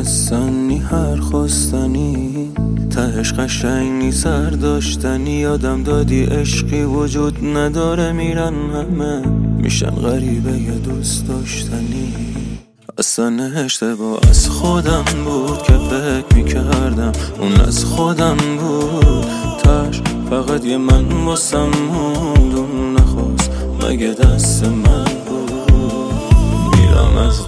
حسنی هر خواستنی تهش قشنگی سر داشتنی. یادم دادی عشقی وجود نداره، میرن همه میشن غریبه یه دوست داشتنی. اصلا اشتباه از خودم بود که فکر میکردم اون از خودم بود. تاش فقط یه من واسم موند، اون نخواست مگه دست من بود. میرم از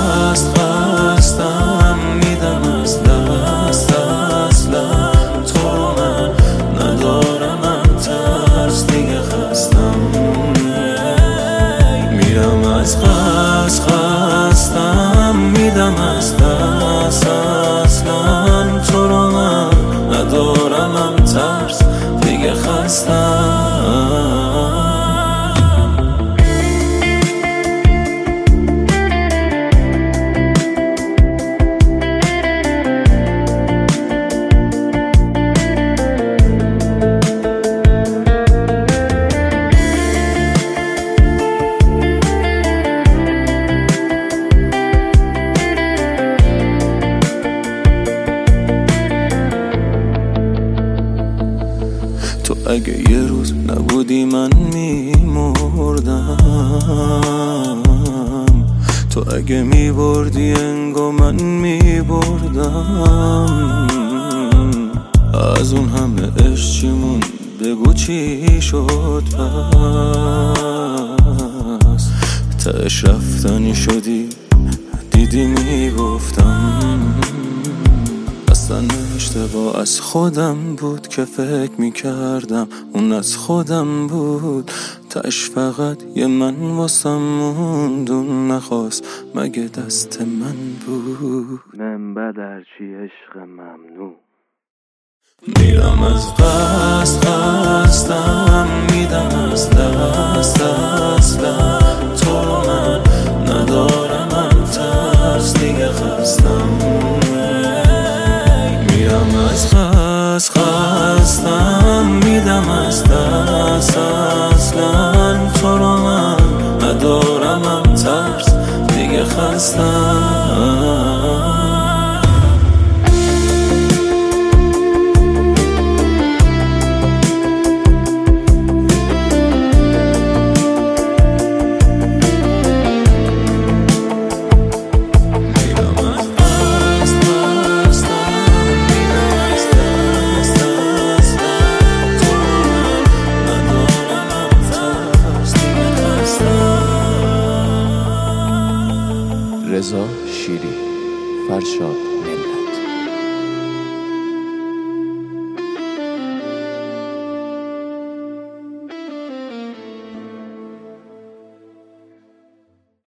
قصدم میدم از دست، اصلا تو رو من ندارم، من ترس دیگه خستم. میرم از قصدم میدم از دست، اصلا تو رو من ندارم، من ترس دیگه خستم. تو اگه یه روز نبودی من میمردم، تو اگه میبردی انگار من میبردم. از اون همه عشق چی موند بگو چی شد پس؟ تهش رفتنی شدی دیدی میگفتم. اصلا اشتباه از خودم بود که فکر میکردم اون از خودم بود. تاش فقط یه من واسم موند، اون نخواست مگه دست من بود. من بدرچی عشق ممنوع. میرم از قصدم میدم از دست، اصلا تو رو من ندارم، من ترس دیگه خستم. میرم از قصدم میدم از دست، اصلا تو رو من ندارم، من ترس دیگه خستم. رضا شیری، فرشاد